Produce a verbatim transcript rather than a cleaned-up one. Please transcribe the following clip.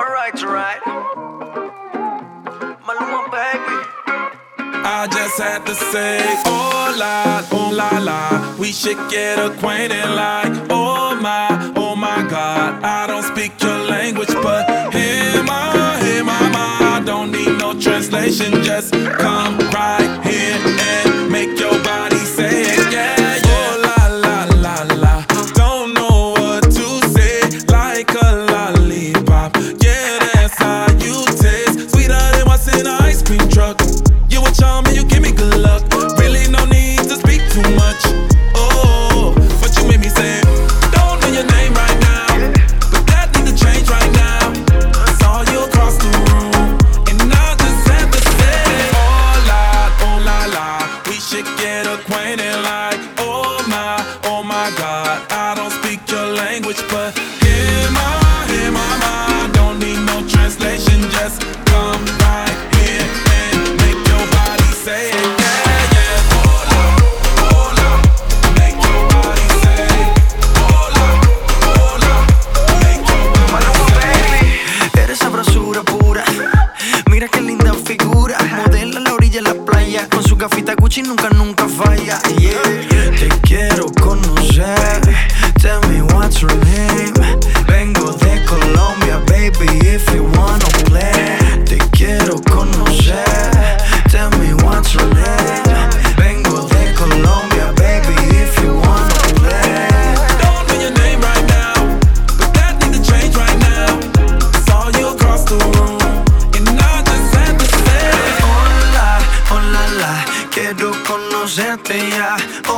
Alright, alright. Maluma, baby. I just had to say, oh la, oh la la, we should get acquainted like, oh my, oh my God. I don't speak your language, but hey ma, hey mama, I don't need no translation. Just come right here and make your body say it, yeah, yeah. Oh la la la la, don't know what to say, like a lollipop. Yeah, that's how you taste, sweeter than what's in an ice cream truck. You a charmer, you give me good luck. Really no need to speak too much. Oh, but you made me say, don't know your name right now, but that need to change right now. Saw you across the room, and I just had to say, oh la, oh la la, we should get acquainted like, oh my, oh my God. I don't speak your language, but hey ma, hey mama, I don't need no translation. Just come right here and make your body say it, yeah, yeah. Hola, hola, make your body say it. Hola, hola, make your body Maluma, say it. baby. Eres sabrosura pura. Mira qué linda figura. Modela a la orilla de la playa. Con su gafita Gucci nunca, nunca falla. Yeah. Te quiero conocer. Tell me what's your name. Vengo de Colombia, baby, if you wanna play. Te quiero conocer. Tell me what's your name. Vengo de Colombia, baby, if you wanna play. Don't know your name right now, but that need to change right now. Saw you across the room, and I just had to say, Hola, hola, la, quiero conocerte ya.